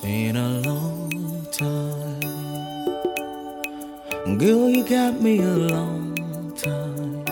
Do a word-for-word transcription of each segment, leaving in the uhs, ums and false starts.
in a long time. Girl, you got me a long time.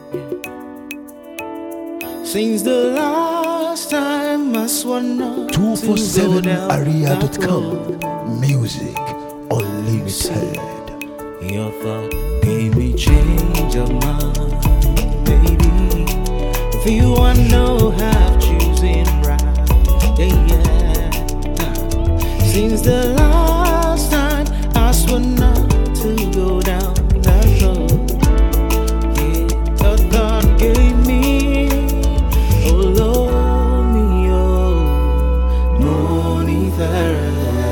Since the last time I swore not two four seven to go area down dot that com road. Music Unlimited. Your thought gave me change of mind, baby. For you I know how choosing right, yeah, yeah. Since the last time I swore not to go down that road, yeah. Your thought gave me, oh Lord, me, oh, money farewell.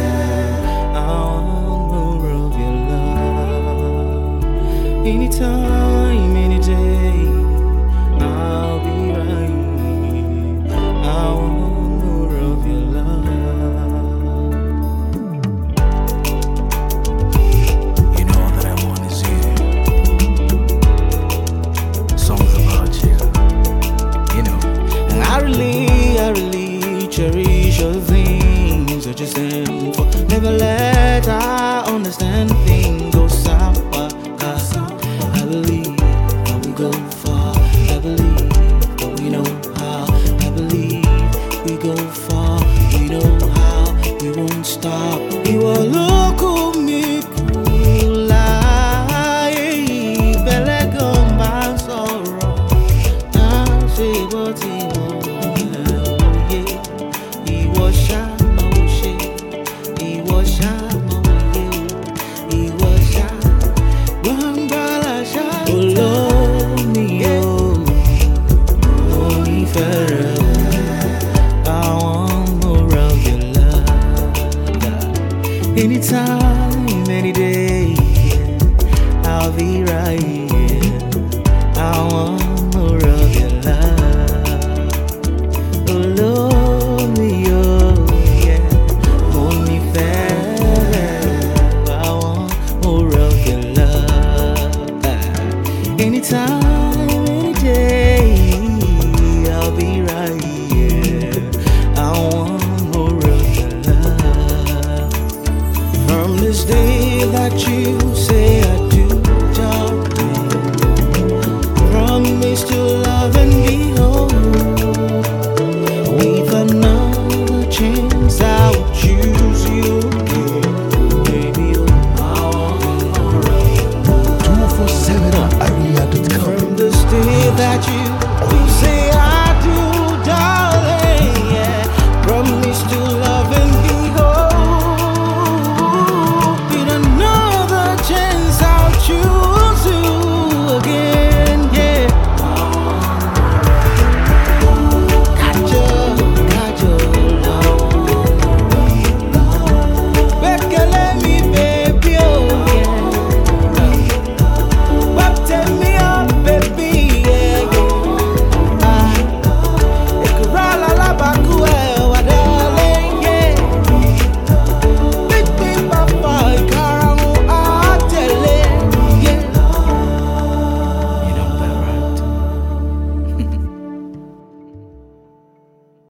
Anytime, any day, I'll be right. I want more of your love. You know all that I want is you. Songs about you. You know. And I really, I really cherish your things that you stand for. Never let I understand things go sour. I believe that we go far. I believe that we know how. I believe we go far. We know how. We won't stop. You are local, me cool. Belle come back sorrow. I say what he want. He was shy, my shit. He was shy, my He was shy. One oh Lord, me, oh, money forever. I want more of your love. Anytime, any day, yeah, I'll be right here. I want more of your love. Oh Lord, me, oh, yeah, money forever. I want more of your love. Anytime,